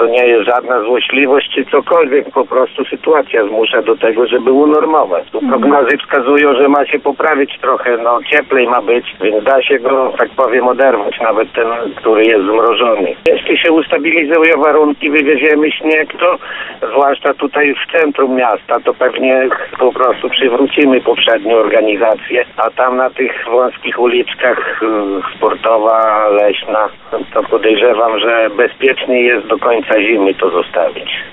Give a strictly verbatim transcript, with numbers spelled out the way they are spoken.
to nie jest żadna złośliwość czy cokolwiek, po prostu sytuacja zmusza do tego, żeby unormować. Tu prognozy wskazują, że ma się poprawić trochę, no cieplej ma być, więc da się go, tak powiem, oderwać, nawet ten, który jest zmrożony. Jeśli się ustabilizują warunki, wywieziemy śnieg, to zwłaszcza tutaj w centrum miasta, to pewnie po prostu przywrócimy poprzednią organizację, a tam na tych wąskich uliczkach y, sportowa, leśna, to podejrzewam, że bezpieczniej jest do końca zimy to zostawić.